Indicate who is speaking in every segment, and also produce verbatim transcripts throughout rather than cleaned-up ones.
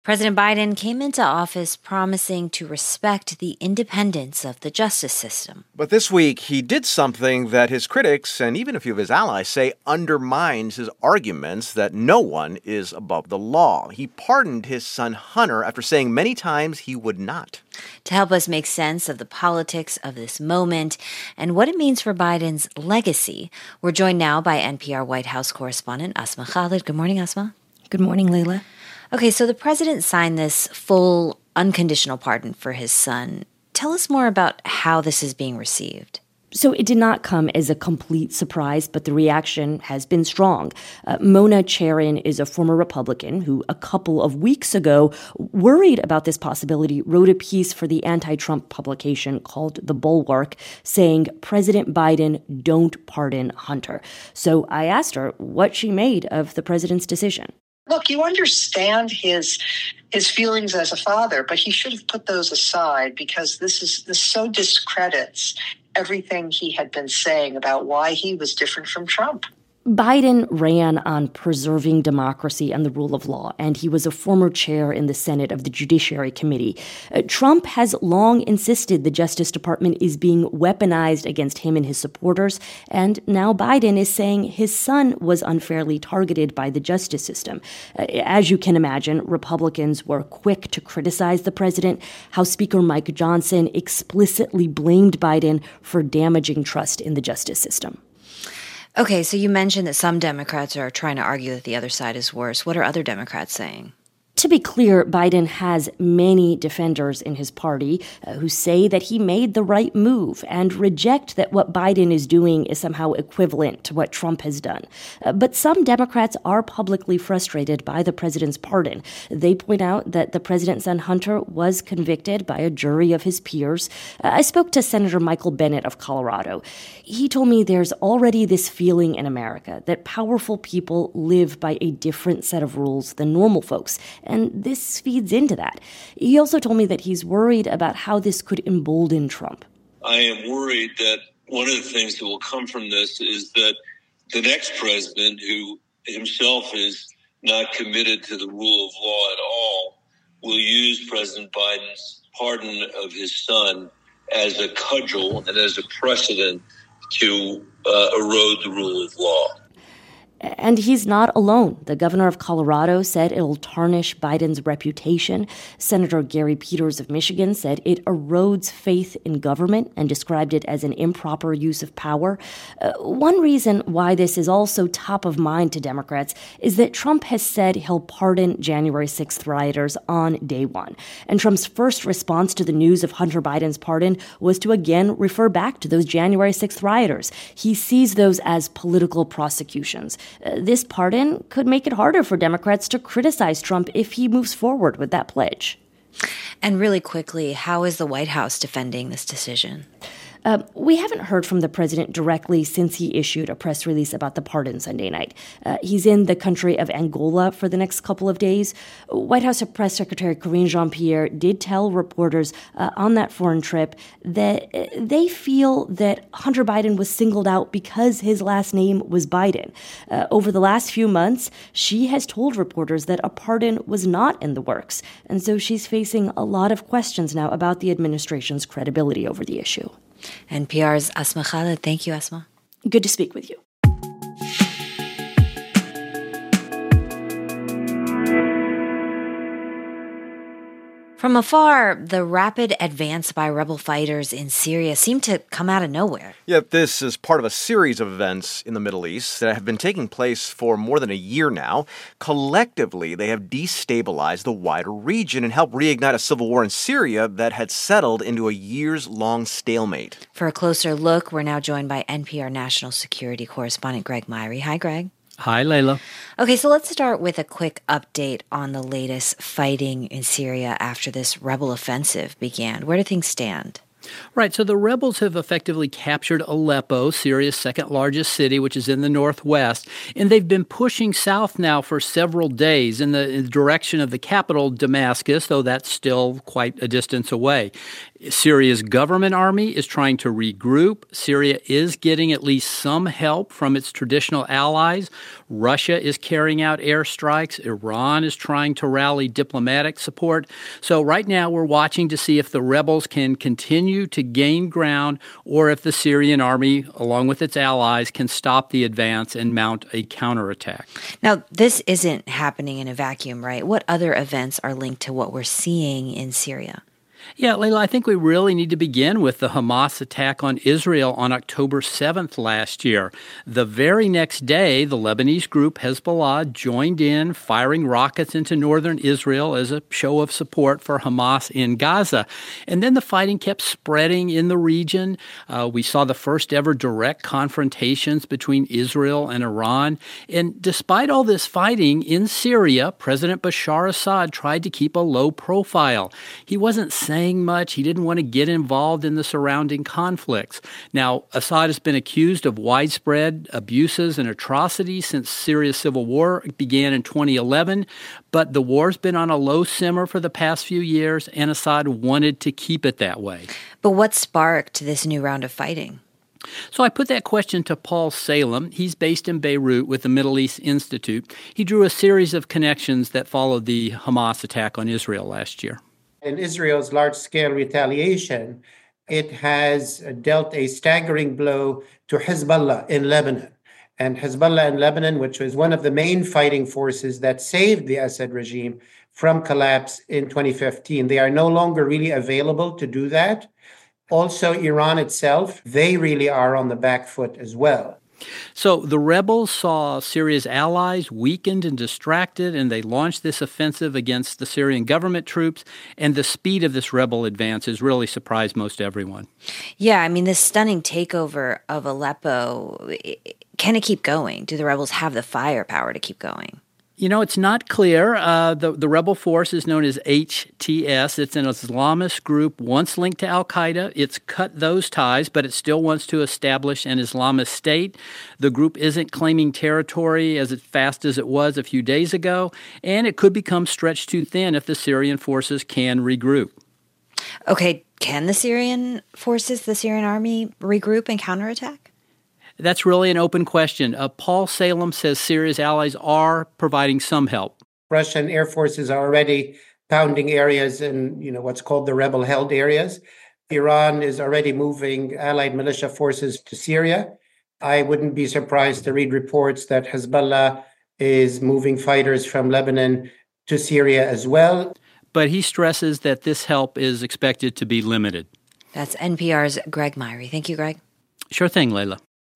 Speaker 1: President Biden came into office promising to respect the independence of the justice system.
Speaker 2: But this week, he did something that his critics and even a few of his allies say undermines his arguments that no one is above the law. He pardoned his son Hunter after saying many times he would not.
Speaker 1: To help us make sense of the politics of this moment and what it means for Biden's legacy, we're joined now by N P R White House correspondent Asma Khalid. Good morning, Asma.
Speaker 3: Good morning, Layla.
Speaker 1: Okay, so the president signed this full unconditional pardon for his son. Tell us more about how this is being received.
Speaker 3: So it did not come as a complete surprise, but the reaction has been strong. Uh, Mona Charen is a former Republican who a couple of weeks ago, worried about this possibility, wrote a piece for the anti-Trump publication called The Bulwark, saying, President Biden, don't pardon Hunter. So I asked her what she made of the president's decision.
Speaker 4: Look, you understand his his feelings as a father, but he should have put those aside because this is this so discredits everything he had been saying about why he was different from Trump.
Speaker 3: Biden ran on preserving democracy and the rule of law, and he was a former chair in the Senate of the Judiciary Committee. Uh, Trump has long insisted the Justice Department is being weaponized against him and his supporters, and now Biden is saying his son was unfairly targeted by the justice system. Uh, as you can imagine, Republicans were quick to criticize the president. House Speaker Mike Johnson explicitly blamed Biden for damaging trust in the justice system.
Speaker 1: Okay, so you mentioned that some Democrats are trying to argue that the other side is worse. What are other Democrats saying?
Speaker 3: To be clear, Biden has many defenders in his party uh, who say that he made the right move and reject that what Biden is doing is somehow equivalent to what Trump has done. Uh, but some Democrats are publicly frustrated by the president's pardon. They point out that the president's son Hunter was convicted by a jury of his peers. Uh, I spoke to Senator Michael Bennet of Colorado. He told me there's already this feeling in America that powerful people live by a different set of rules than normal folks. And this feeds into that. He also told me that he's worried about how this could embolden Trump.
Speaker 5: I am worried that one of the things that will come from this is that the next president, who himself is not committed to the rule of law at all, will use President Biden's pardon of his son as a cudgel and as a precedent to uh, erode the rule of law.
Speaker 3: And he's not alone. The governor of Colorado said it'll tarnish Biden's reputation. Senator Gary Peters of Michigan said it erodes faith in government and described it as an improper use of power. Uh, one reason why this is also top of mind to Democrats is that Trump has said he'll pardon January sixth rioters on day one. And Trump's first response to the news of Hunter Biden's pardon was to again refer back to those January sixth rioters. He sees those as political prosecutions. Uh, this pardon could make it harder for Democrats to criticize Trump if he moves forward with that pledge.
Speaker 1: And really quickly, how is the White House defending this decision?
Speaker 3: Uh, we haven't heard from the president directly since he issued a press release about the pardon Sunday night. Uh, he's in the country of Angola for the next couple of days. White House Press Secretary Karine Jean-Pierre did tell reporters uh, on that foreign trip that uh, they feel that Hunter Biden was singled out because his last name was Biden. Uh, over the last few months, she has told reporters that a pardon was not in the works. And so she's facing a lot of questions now about the administration's credibility over the issue.
Speaker 1: N P R's Asma Khalid. Thank you, Asma.
Speaker 3: Good to speak with you.
Speaker 1: From afar, the rapid advance by rebel fighters in Syria seemed to come out of nowhere.
Speaker 2: Yet this is part of a series of events in the Middle East that have been taking place for more than a year now. Collectively, they have destabilized the wider region and helped reignite a civil war in Syria that had settled into a years-long stalemate.
Speaker 1: For a closer look, we're now joined by N P R national security correspondent Greg Myrie. Hi, Greg.
Speaker 6: Hi, Layla.
Speaker 1: Okay, so let's start with a quick update on the latest fighting in Syria after this rebel offensive began. Where do things stand?
Speaker 6: Right, so the rebels have effectively captured Aleppo, Syria's second largest city, which is in the northwest, and they've been pushing south now for several days in the, in the direction of the capital, Damascus, though that's still quite a distance away. Syria's government army is trying to regroup. Syria is getting at least some help from its traditional allies. Russia is carrying out airstrikes. Iran is trying to rally diplomatic support. So right now we're watching to see if the rebels can continue to gain ground or if the Syrian army, along with its allies, can stop the advance and mount a counterattack.
Speaker 1: Now, this isn't happening in a vacuum, right? What other events are linked to what we're seeing in Syria?
Speaker 6: Yeah, Layla, I think we really need to begin with the Hamas attack on Israel on October seventh last year. The very next day, the Lebanese group Hezbollah joined in, firing rockets into northern Israel as a show of support for Hamas in Gaza. And then the fighting kept spreading in the region. Uh, we saw the first ever direct confrontations between Israel and Iran. And despite all this fighting in Syria, President Bashar Assad tried to keep a low profile. He wasn't saying much. He didn't want to get involved in the surrounding conflicts. Now, Assad has been accused of widespread abuses and atrocities since Syria's civil war began in twenty eleven, but the war's been on a low simmer for the past few years, and Assad wanted to keep it that way.
Speaker 1: But what sparked this new round of fighting?
Speaker 6: So I put that question to Paul Salem. He's based in Beirut with the Middle East Institute. He drew a series of connections that followed the Hamas attack on Israel last year.
Speaker 7: In Israel's large-scale retaliation, it has dealt a staggering blow to Hezbollah in Lebanon. And Hezbollah in Lebanon, which was one of the main fighting forces that saved the Assad regime from collapse in twenty fifteen, they are no longer really available to do that. Also, Iran itself, they really are on the back foot as well.
Speaker 6: So the rebels saw Syria's allies weakened and distracted, and they launched this offensive against the Syrian government troops, and the speed of this rebel advance has really surprised most everyone.
Speaker 1: Yeah, I mean, this stunning takeover of Aleppo, can it keep going? Do the rebels have the firepower to keep going?
Speaker 6: You know, it's not clear. Uh, the, the rebel force is known as H T S. It's an Islamist group once linked to al-Qaeda. It's cut those ties, but it still wants to establish an Islamist state. The group isn't claiming territory as fast as it was a few days ago, and it could become stretched too thin if the Syrian forces can regroup.
Speaker 1: Okay, can the Syrian forces, the Syrian army, regroup and counterattack?
Speaker 6: That's really an open question. Uh, Paul Salem says Syria's allies are providing some help.
Speaker 7: Russian air forces are already pounding areas in, you know, what's called the rebel-held areas. Iran is already moving allied militia forces to Syria. I wouldn't be surprised to read reports that Hezbollah is moving fighters from Lebanon to Syria as well.
Speaker 6: But he stresses that this help is expected to be limited.
Speaker 1: That's N P R's Greg Myrie. Thank you, Greg.
Speaker 6: Sure thing, Layla.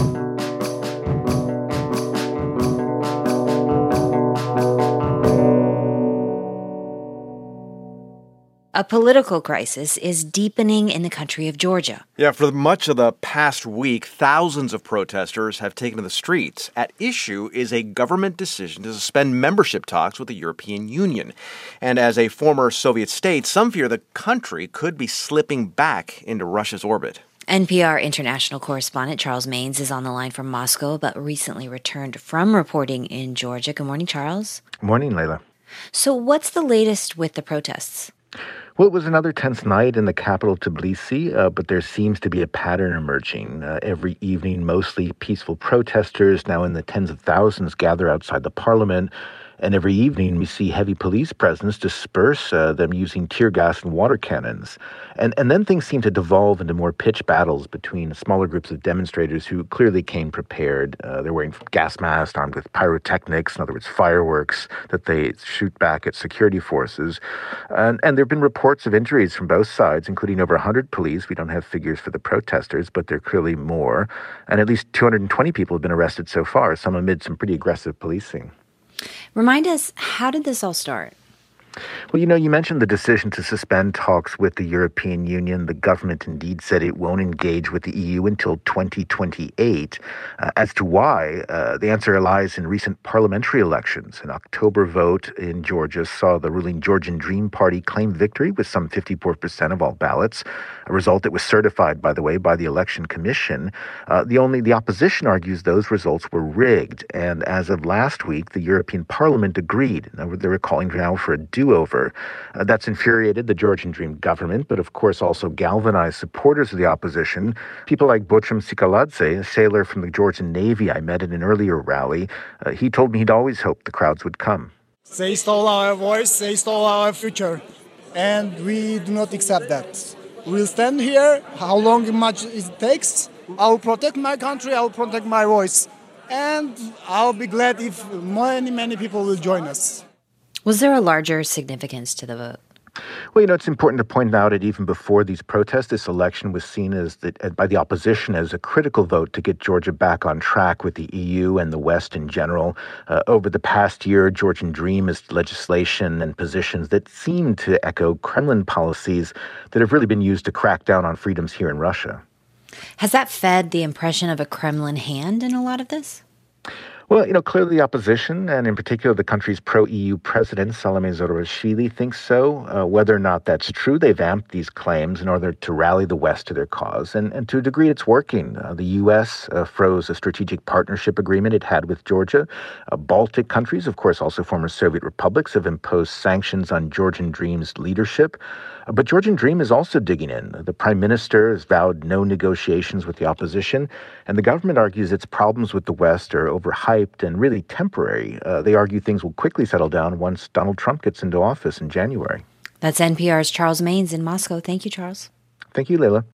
Speaker 1: A political crisis is deepening in the country of Georgia.
Speaker 2: Yeah, for much of the past week, thousands of protesters have taken to the streets. At issue is a government decision to suspend membership talks with the European Union. And as a former Soviet state, some fear the country could be slipping back into Russia's orbit.
Speaker 1: N P R international correspondent Charles Maynes is on the line from Moscow, but recently returned from reporting in Georgia. Good morning, Charles.
Speaker 8: Good morning, Layla.
Speaker 1: So what's the latest with the protests?
Speaker 8: Well, it was another tense night in the capital, Tbilisi, uh, but there seems to be a pattern emerging. Uh, every evening, mostly peaceful protesters, now in the tens of thousands, gather outside the parliament. And every evening, we see heavy police presence disperse uh, them using tear gas and water cannons. And and then things seem to devolve into more pitched battles between smaller groups of demonstrators who clearly came prepared. Uh, they're wearing gas masks, armed with pyrotechnics, in other words, fireworks that they shoot back at security forces. And, and there have been reports of injuries from both sides, including over one hundred police. We don't have figures for the protesters, but there are clearly more. And at least two hundred twenty people have been arrested so far, some amid some pretty aggressive policing.
Speaker 1: Remind us, how did this all start?
Speaker 8: Well, you know, you mentioned the decision to suspend talks with the European Union. The government indeed said it won't engage with the E U until twenty twenty-eight. Uh, as to why, uh, the answer lies in recent parliamentary elections. An October vote in Georgia saw the ruling Georgian Dream Party claim victory with some fifty-four percent of all ballots, a result that was certified, by the way, by the Election Commission. Uh, the only the opposition argues those results were rigged. And as of last week, the European Parliament agreed. Now, they were calling now for a do-over. over. Uh, that's infuriated the Georgian Dream government, but of course also galvanized supporters of the opposition. People like Bochum Sikaladze, a sailor from the Georgian Navy I met at an earlier rally. Uh, he told me he'd always hoped the crowds would come.
Speaker 9: They stole our voice, they stole our future, and we do not accept that. We'll stand here, how long much it takes. I'll protect my country, I'll protect my voice, and I'll be glad if many, many people will join us.
Speaker 1: Was there a larger significance to the vote?
Speaker 8: Well, you know, it's important to point out that even before these protests, this election was seen as the, by the opposition as a critical vote to get Georgia back on track with the E U and the West in general. Uh, over the past year, Georgian Dream is legislation and positions that seem to echo Kremlin policies that have really been used to crack down on freedoms here in Russia.
Speaker 1: Has that fed the impression of a Kremlin hand in a lot of this?
Speaker 8: Well, you know, clearly the opposition, and in particular the country's pro-E U president, Salome Zurabishvili, thinks so. Uh, whether or not that's true, they've amped these claims in order to rally the West to their cause. And, and to a degree, it's working. Uh, the U S uh, froze a strategic partnership agreement it had with Georgia. Uh, Baltic countries, of course, also former Soviet republics, have imposed sanctions on Georgian Dream's leadership. Uh, but Georgian Dream is also digging in. The prime minister has vowed no negotiations with the opposition, and the government argues its problems with the West are overhyped and really temporary. Uh, they argue things will quickly settle down once Donald Trump gets into office in January.
Speaker 1: That's N P R's Charles Maynes in Moscow. Thank you, Charles.
Speaker 8: Thank you, Leila.